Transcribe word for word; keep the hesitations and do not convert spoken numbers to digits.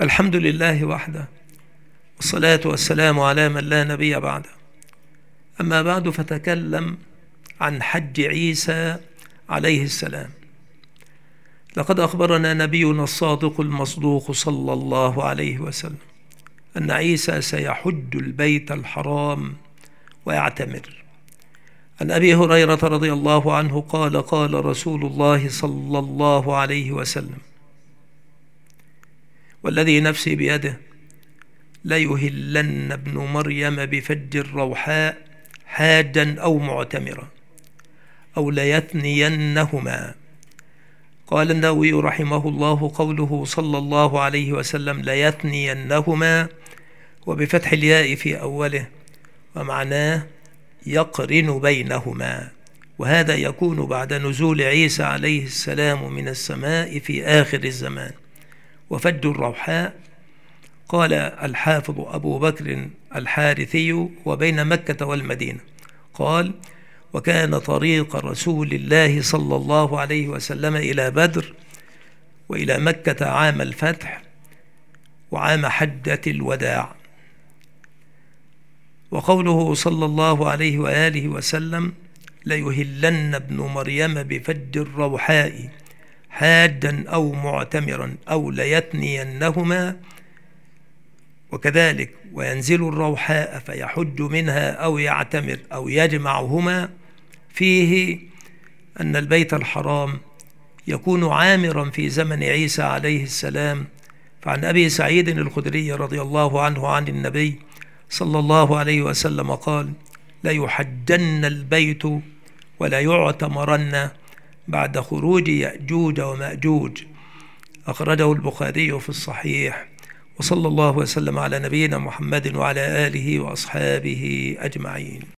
الحمد لله وحده، والصلاة والسلام على من لا نبي بعده. أما بعد، فتكلم عن حج عيسى عليه السلام. لقد أخبرنا نبينا الصادق المصدوق صلى الله عليه وسلم أن عيسى سيحج البيت الحرام ويعتمر. عن أبي هريرة رضي الله عنه قال: قال رسول الله صلى الله عليه وسلم: والذي نفسي بيده ليهلن ابن مريم بفج الروحاء حاجا أو معتمرا أو ليثنينهما. قال النووي رحمه الله: قوله صلى الله عليه وسلم ليثنينهما وبفتح الياء في أوله، ومعناه يقرن بينهما، وهذا يكون بعد نزول عيسى عليه السلام من السماء في آخر الزمان. وفج الروحاء قال الحافظ أبو بكر الحارثي وبين مكة والمدينة، قال: وكان طريق رسول الله صلى الله عليه وسلم إلى بدر وإلى مكة عام الفتح وعام حجة الوداع. وقوله صلى الله عليه وآله وسلم ليهلن ابن مريم بفج الروحاء حاجا أو معتمرا أو ليثنينهما، وكذلك وينزل الروحاء فيحج منها أو يعتمر أو يجمعهما، فيه أن البيت الحرام يكون عامرا في زمن عيسى عليه السلام. فعن أبي سعيد الخدري رضي الله عنه عن النبي صلى الله عليه وسلم قال: ليحجن البيت ولا يعتمرن بعد خروج يأجوج ومأجوج. أخرجه البخاري في الصحيح. وصلى الله وسلم على نبينا محمد وعلى آله وأصحابه أجمعين.